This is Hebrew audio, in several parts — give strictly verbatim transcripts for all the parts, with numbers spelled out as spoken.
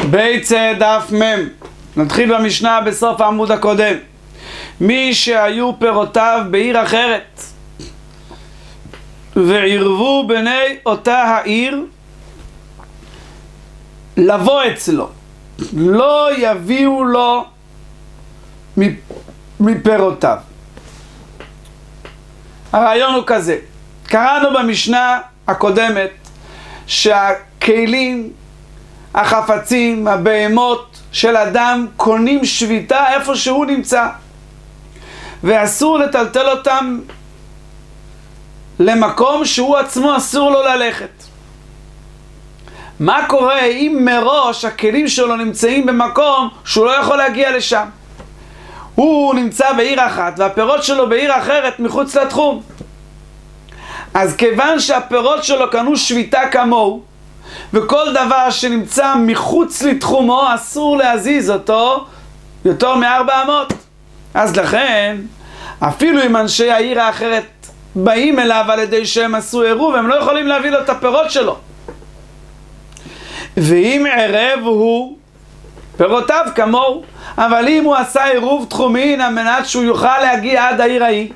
בית דף מם. נתחיל במשנה בסוף העמוד הקודם. מי שהיו פירותיו בעיר אחרת ועירבו בני אותה העיר לבוא אצלו, לא יביאו לו מפירותיו. הרעיון הוא כזה: קראנו במשנה הקודמת שהכלים, החפצים, הבהמות של אדם קונים שביתה איפה שהוא נמצא, ואסור לטלטל אותם למקום שהוא עצמו אסור לו ללכת. מה קורה אם מראש הכלים שלו נמצאים במקום שהוא לא יכול להגיע לשם? הוא נמצא בעיר אחת והפירות שלו בעיר אחרת מחוץ לתחום. אז כיוון שהפירות שלו קנו שביתה כמוהו, וכל דבר שנמצא מחוץ לתחומו אסור להזיז אותו יותר מארבע אמות, אז לכן אפילו אם אנשי העיר האחרת באים אליו על ידי שהם עשו עירוב, הם לא יכולים להביא לו את הפירות שלו. ואם ערב הוא, פירותיו כמוהו. אבל אם הוא עשה עירוב תחומין על מנת שהוא יוכל להגיע עד העיר ההיא,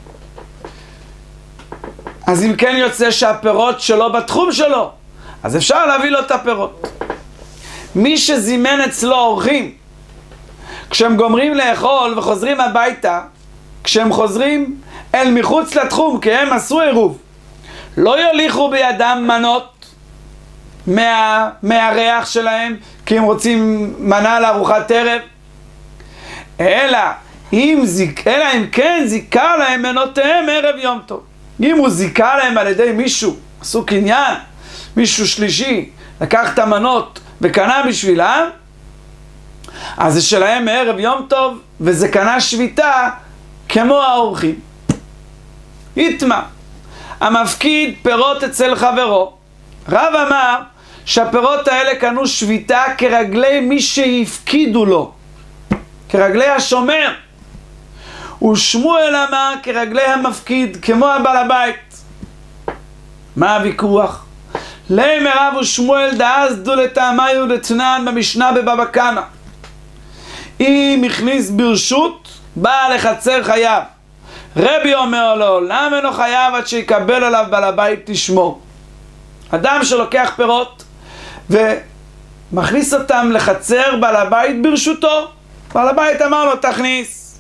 אז אם כן יוצא שהפירות שלו בתחום שלו, אז אפשר להביא לו את הפירות. מי שזימן אצלו אורחים, כשהם גומרים לאכול וחוזרים הביתה, כשהם חוזרים אל מחוץ לתחום כי הם עשו עירוב, לא יוליכו בידם מנות מה, מהריח שלהם כי הם רוצים מנה לארוחת ערב, אלא אם, זיק, אלא אם כן זיקה להם מנותיהם ערב יום טוב. אם הוא זיקה להם על ידי מישהו, עשו קניין, מישהו שלישי לקח את המנות וקנה בשבילם, אז זה שלהם מערב יום טוב, וזה קנה שביתה כמו האורחים. יתמה, המפקיד פירות אצל חברו, רב אמר שהפירות האלה קנו שביתה כרגלי מי שהפקידו לו, כרגלי השומר, ושמואל אמר כרגלי המפקיד כמו הבעל הבית. מה הוויכוח? להם רב ושמואל דאז דו לטעמי ולתנן במשנה בבבא קמא, אם הכניס ברשות בעל לחצר חייב, רבי אומר לו למה אינו חייב עד שיקבל עליו בעל הבית לשמור? אדם שלוקח פירות ומכניס אותם לחצר בעל הבית ברשותו, בעל הבית אמר לו תכניס.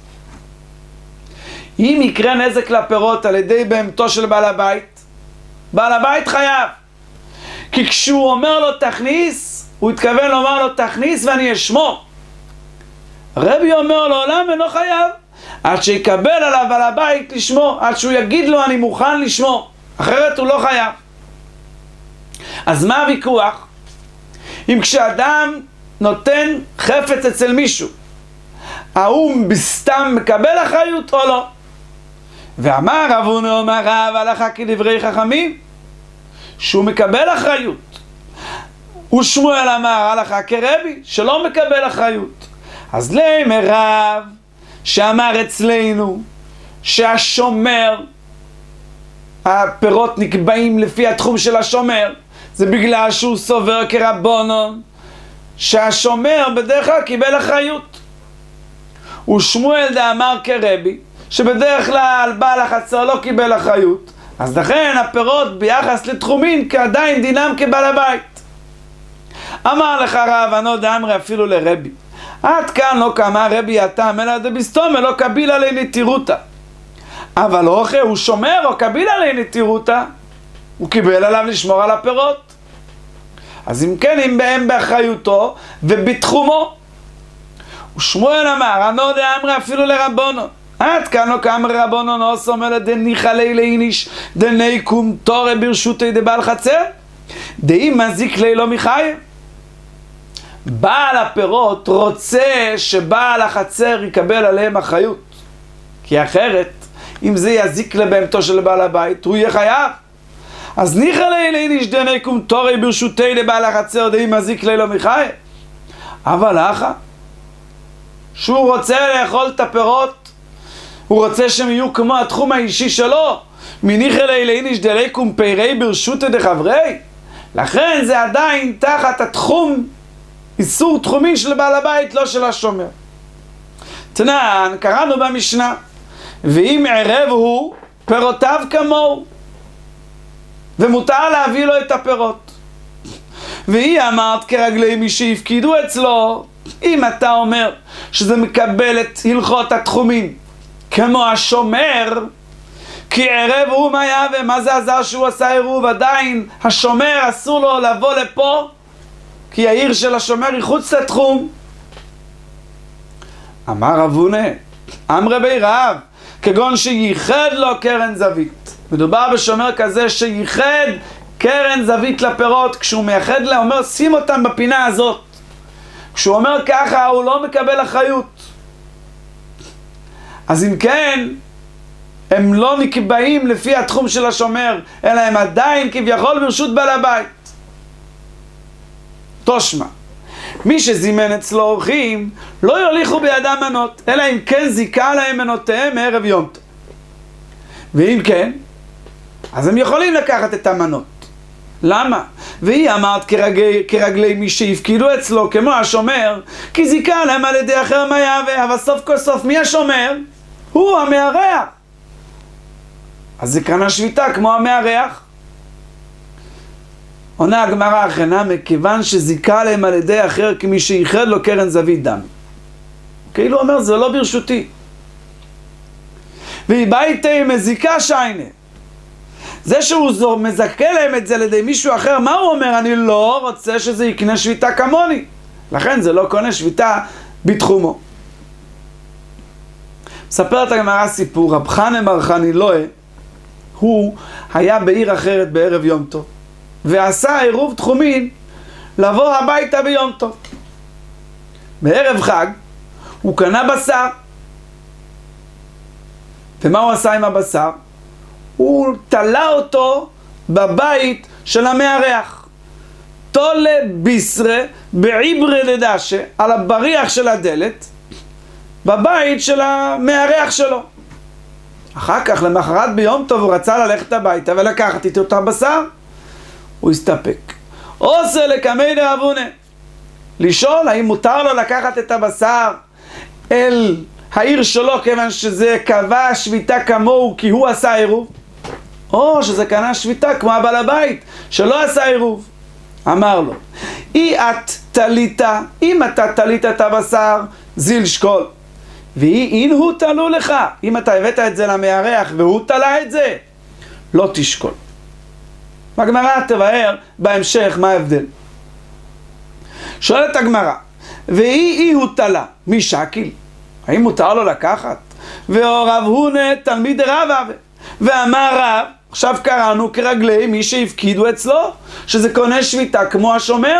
אם יקרה נזק לפירות על ידי בהמתו של בעל הבית, בעל הבית חייב, כי כשהוא אומר לו תכניס, הוא התכוון לומר לו תכניס ואני אשמור. רבי אומר לו למה אינו חייב עד שיקבל עליו בעל הבית לשמור, עד שהוא יגיד לו אני מוכן לשמור, אחרת הוא לא חייב. אז מה הוויכוח? אם כשאדם נותן חפץ אצל מישהו, ההוא בסתם מקבל אחריות או לא? ואמר רב הונא אמר רב הלכה כדברי חכמים שהוא מקבל אחריות, ושמואל אמר הלכה כרבי שלא מקבל אחריות. אז להם רב שאמר אצלנו שהשומר, הפירות נקבעים לפי התחום של השומר, זה בגלל שהוא סובר כרבונון שהשומר בדרך כלל קיבל אחריות. ושמואל דאמר כרבי שבדרך כלל בעל החצר לא קיבל אחריות, אז לכן הפירות ביחס לתחומין כעדיין דינם כבעל הבית. אמר לך רב ענו דאמרי אפילו לרבי, עד כאן לא קמה רבי התם אלא דבסתום לא קביל עלי נטירותה. אבל אוכל הוא שומר או קביל עלי נטירותה, הוא קיבל עליו לשמור על הפירות. אז אם כן, אם בהם באחריותו ובתחומו. ושמואל אמר ענו דאמרי אפילו לרבונו, עד כאן לא קם רבונו נוס אומר דניחא ליה לאיניש דניקום תורה ברשותי דבעל חצר דאם מזיק ליה לא מחייב. בעל הפירות רוצה שבעל החצר יקבל עליהם אחריות, כי אחרת אם זה יזיק לבהמתו של בעל הבית הוא יהיה חייב. אז ניחא ליה לאיניש דניקום תורה ברשותי לבעל החצר דאם מזיק ליה לא מחייב. אבל אחא שהוא רוצה לאכול את הפירות, הוא רוצה שהם יהיו כמו התחום האישי שלו, מניחא ליה לאיניש דניקום פירי ברשותי דחברי, לכן זה עדיין תחת התחום איסור תחומין של בעל הבית, לא של השומר. תנן, קראנו במשנה, ואם ערב הוא, פירותיו כמוהו, ומותר להביא לו את הפירות. והיא אמרת כרגלי מי שהפקידו אצלו, אם אתה אומר שזה מקבל את הלכות התחומים כמו השומר, כי ערב הוא מה יהווה, מה זה עזר שהוא עשה עירוב? עדיין השומר אסור לו לבוא לפה, כי העיר של השומר היא חוץ לתחום. אמר רב הונא, אמרי בי רב, כגון שייחד לו קרן זווית. מדובר בשומר כזה שייחד קרן זווית לפירות, כשהוא מייחד לה, אומר שים אותם בפינה הזאת. כשהוא אומר ככה הוא לא מקבל אחריות. אז אם כן, הם לא נקבעים לפי התחום של השומר, אלא הם עדיין כביכול ברשות בעל הבית. תושמע, מי שזימן אצלו אורחים לא יוליכו בידם מנות, אלא אם כן זיקה להם מנותיהם מערב יום טוב. ואם כן, אז הם יכולים לקחת את המנות. למה? והיא אמרת כרגלי, כרגלי מי שהפקידו אצלו כמו השומר, כי זיקה להם על ידי אחר מה יהווה. אבל סוף כל סוף מי השומר? הוא המארח. אז זה קרנה שביתה כמו המארח. עונה הגמרא אחרנה, מכיוון שזיקה להם על ידי אחר כמי שייחד לו קרן זווית דם. כאילו אומר זה לא ברשותי. והיא ביתה עם מזיקה שיינה. זה שהוא מזכה להם את זה על ידי מישהו אחר, מה הוא אומר? אני לא רוצה שזה יקנה שביתה כמוני. לכן זה לא קונה שביתה בתחומו. מספרת הגמרא סיפור, רב חנא בר חנילוה, הוא היה בעיר אחרת בערב יום טוב, ועשה עירוב תחומין לבוא הביתה ביום טוב. בערב חג הוא קנה בשר. ומה הוא עשה עם הבשר? הוא תלה אותו בבית של המארח. תולה בישרה בעברי לדשה, על הבריח של הדלת, בבית של המארח שלו. אחר כך, למחרת ביום טוב, הוא רצה ללכת הביתה ולקחת איתו את הבשר. הוא הסתפק. עושה לקמי דרב הונא, לשאול האם מותר לו לקחת את הבשר אל העיר שלו, כיוון שזה קבע שביתה כמוהו כי הוא עשה עירוב, או שזה קנה שביתה כמו הבעל הבית שלא עשה עירוב. אמר לו, אי את תלית, אם אתה תלית את הבשר, זיל שקול, ואי אין הוא תלו לך, אם אתה הבאת את זה למארח והוא תלה את זה, לא תשקול. הגמרא תבהר בהמשך מה ההבדל. שואלת הגמרא, ואי אי הוא תלה, מי שקיל? האם מותר לו לקחת? ורב הונא תלמיד רב אבה, ואמר רב, עכשיו קראנו כרגלי מי שהפקידו אצלו, שזה קונה שביתה כמו השומר,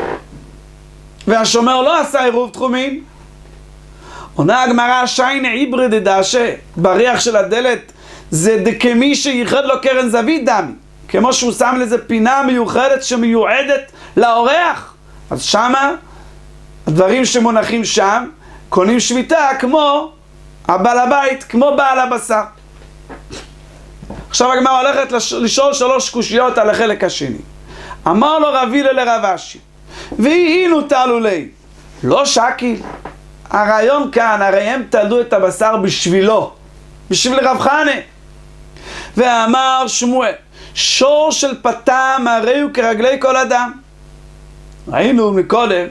והשומר לא עשה עירוב תחומין. עונה הגמרא, שיינה עברי דדשה, בריח של הדלת, זה דכמי שייחד לו קרן זווית דמי, כמו שהוא שם לזה פינה מיוחדת שמיועדת לאורח. אז שמה, הדברים שמונחים שם, קונים שביתה כמו הבעל הבית, כמו בעל הבשר. עכשיו הגמרא הולכת לשאול שלוש קושיות על החלק השני. אמר לו רב הלל לרב אשי, ואי אינו תלו לי, לא שקיל. הרעיון כאן, הרי הם תלו את הבשר בשבילו, בשביל רב חנא. ואמר שמואל, שור של פתם הרי הוא כרגלי כל אדם. ראינו מקודם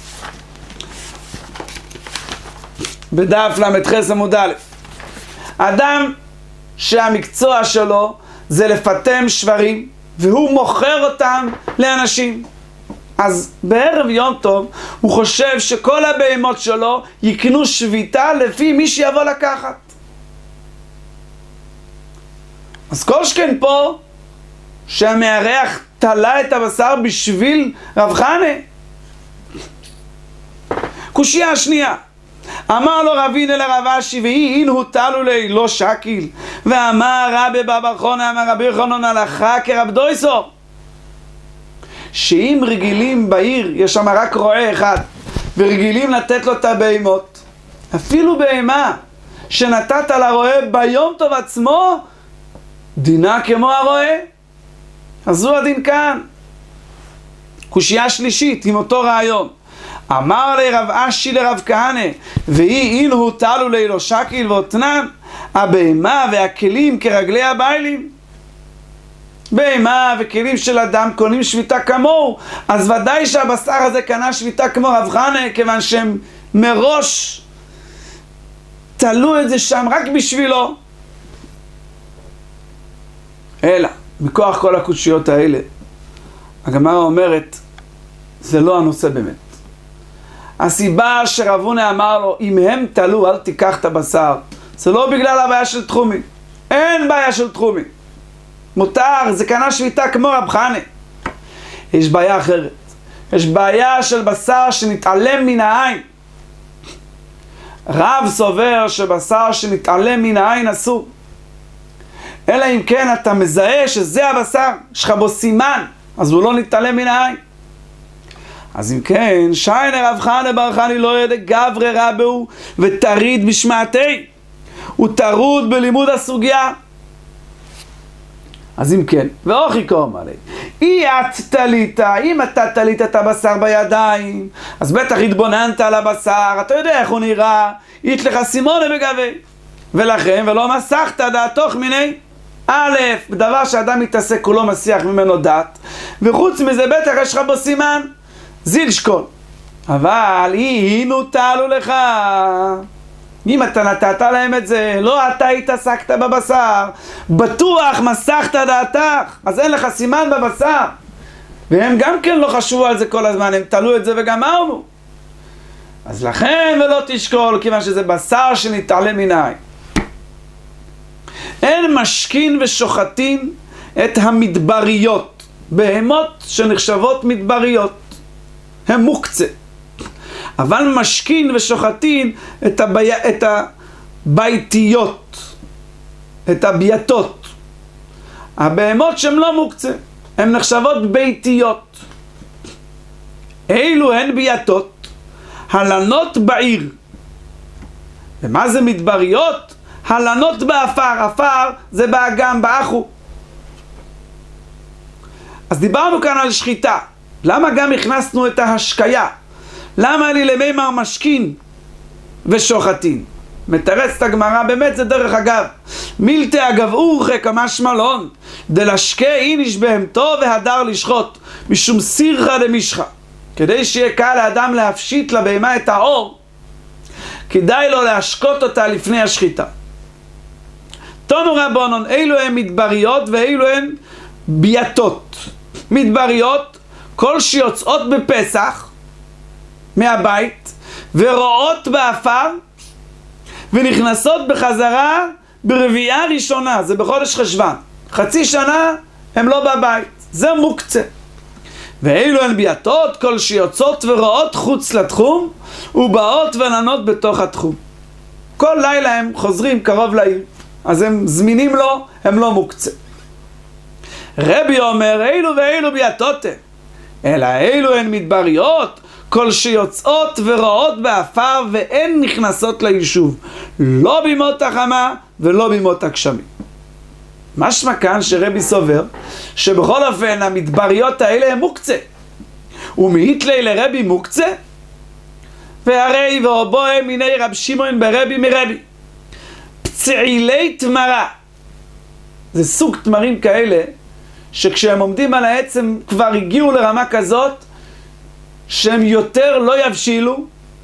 בדף למתחס עמוד א', אדם שהמקצוע שלו זה לפתם שברים והוא מוכר אותם לאנשים, אז בערב יום טוב הוא חושב שכל הבהמות שלו יקנו שביתה לפי מי שיבוא לקחת. אז כל שכן פה שהמארח תלה את הבשר בשביל רב חנא. קושיה השנייה, אמר לו רב הלל לרב אשי, ואי אין הוא תלו לי, לא שקיל. ואמר רבי בר חונא, אמר רבי חנון הלכה כרב דויסור, שאם רגילים בעיר, יש שם רק רועה אחד, ורגילים לתת לו את הבהמות, אפילו בהמה שנתת לרועה ביום טוב עצמו, דינה כמו הרועה. אז זו הדין כאן. קושייה שלישית עם אותו רעיון, אמר לי רב אשי לרב כהנא, ואי אין הוא תלו לילו שקיל ואותנן, הבהמה והכלים כרגלי הביילים. בהמה וכלים של אדם קונים שביתה כמוהו, אז ודאי שהבשר הזה קנה שביתה כמו רב חנא, כיוון שהם מראש תלו את זה שם רק בשבילו. אלא, מכוח כל הקושיות האלה, הגמרא אומרת, זה לא הנושא באמת. הסיבה שרב הונא אמר לו, אם הם תלו, אל תיקח את הבשר, זה לא בגלל הבעיה של תחומי. אין בעיה של תחומי. מותר, זה קנה שביתה כמו רב חנא. יש בעיה אחרת. יש בעיה של בשר שנתעלם מן העין. רב סובר שבשר שנתעלם מן העין אסור. אלא אם כן אתה מזהה שזה הבשר, יש לך בו סימן, אז הוא לא נתעלם מן העין. אז אם כן, שיינה רב חנא בר חני לא ידע גברי רבהו ותריד בשמעתי. הוא תרוד בלימוד הסוגיה. אז אם כן, ואוכי קום עלי, אי את תלית, אם אתה תלית את הבשר בידיים, אז בטח התבוננת על הבשר, אתה יודע איך הוא נראה, אית לך סימונה בגבי, ולכן, ולא מסכת דעתוך מיני, א', בדבר שאדם מתעסק הוא לא מסיח ממנו דעת, וחוץ מזה בטח יש לך בו סימן, זיל שקול. אבל אי נותלו לך, אם אתה נתת להם את זה, לא אתה התעסקת בבשר, בטוח מסכת דעתך, אז אין לך סימן בבשר. והם גם כן לא חשבו על זה כל הזמן, הם תלו את זה וגמרנו. אז לכן ולא תשקול, כיוון שזה בשר שנתעלם מן העין. אין משכין ושוחטין את המדבריות, בהמות שנחשבות מדבריות, הם מוקצה. אבל משכין ושוחטין את, הבי... את הביתיות, את הבייתות. הבהמות שהן לא מוקצה, הן נחשבות ביתיות. אילו הן בייתות, הלנות בעיר. ומה זה מדבריות? הלנות באפר, אפר זה באגם, באחו. אז דיברנו כאן על שחיטה. למה גם הכנסנו את ההשקיה? למה לי למימר משכין ושוחטין? מתרצת הגמרא, באמת זה דרך אגב. מילתא אגב אורכי כמשמע לון, דלשקה איניש בהמתו והדר לשחוט, משום סירחא דמשחא. כדי שיהיה קל לאדם להפשיט לבהמה את האור, כדאי לו להשקות אותה לפני השחיטה. תונו רבונון, אילו הן מדבריות ואילו הן בייתות. מדבריות, כל שיוצאות בפסח מהבית ורואות באפר ונכנסות בחזרה ברביעה ראשונה, זה בחודש חשוון, חצי שנה הם לא בבית, זה מוקצה. ואילו הן בייתות, כל שיוצאות ורואות חוץ לתחום ובאות וננות בתוך התחום, כל לילה הם חוזרים קרוב לעיר, אז הם זמינים לו, הם לא מוקצה. רבי אומר, אילו ואילו בייתות הם, אלא אילו הן מדבריות, כל שיוצאות ורואות באפר ואין נכנסות ליישוב, לא בימות החמה ולא בימות הגשמים. משמע כאן שרבי סובר שבכל אופן המדבריות האלה הם מוקצה, ומהיתלי לרבי מוקצה, והרי ואובוהם מיני רב שמעון ברבי מרבי פצעילי תמרה. זה סוג תמרים כאלה שכשהם עומדים על העץ הם כבר הגיעו לרמה כזאת שהם יותר לא יבשילו,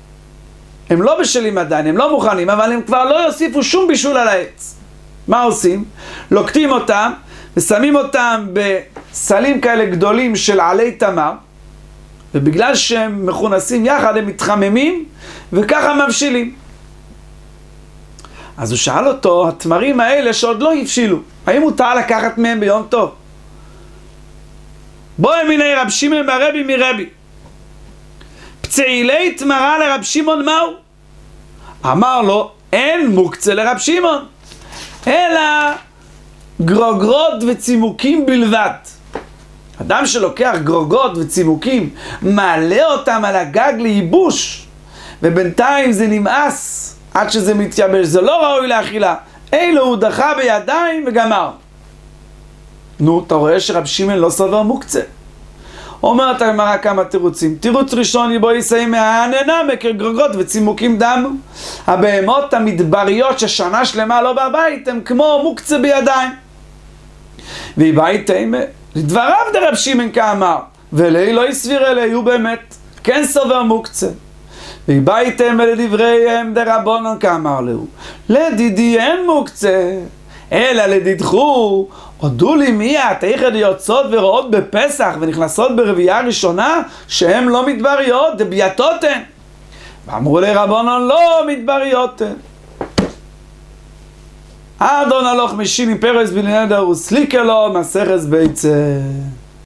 הם לא בשלים עדיין, הם לא מוכנים, אבל הם כבר לא יוסיפו שום בישול על העץ. מה עושים? לוקטים אותם ושמים אותם בסלים כאלה גדולים של עלי תמר, ובגלל שהם מכונסים יחד הם מתחממים וככה מבשילים. אז הוא שאל אותו, התמרים האלה שעוד לא הבשילו, האם מותר לקחת מהם ביום טוב? בואי מיני רב שמעון ברבי מרבי פצעילי תמרה לרב שמעון מהו? אמר לו, אין מוקצה לרב שמעון, אלא גרוגרות וצימוקים בלבד. אדם שלוקח גרוגות וצימוקים, מעלה אותם על הגג לייבוש, ובינתיים זה נמאס עד שזה מתייבש, זה לא ראוי לאכילה, אילו הוא דחה בידיים וגמר. נו, אתה רואה שרב שמעון לא סובר מוקצה. אומרת הגמרא כמה תירוצים. תירוץ ראשון, יבוא יסיים מהעננה, מקרגרגות וצימוקים דמו. הבהמות המדבריות ששנה שלמה לא בבית, הם כמו מוקצה בידיים. ויבאיתם, לדבריו דרב שמעון כאמר, ולאי לא יסביר אלי, הוא באמת כן סובר מוקצה. ויבאיתם ולדבריהם דרבנן כאמר לו, לדידי אין מוקצה, אלא לדידחו, הודו לי מיית, היכד יוצאות ורואות בפסח ונכנסות ברביעה ראשונה, שהן לא מדבריות, דבייתות הן. ואמרו לרבנן לא מדבריות הן. אדון הלוך משימי פרס בלנדר וסליקה לו מסכת ביצה.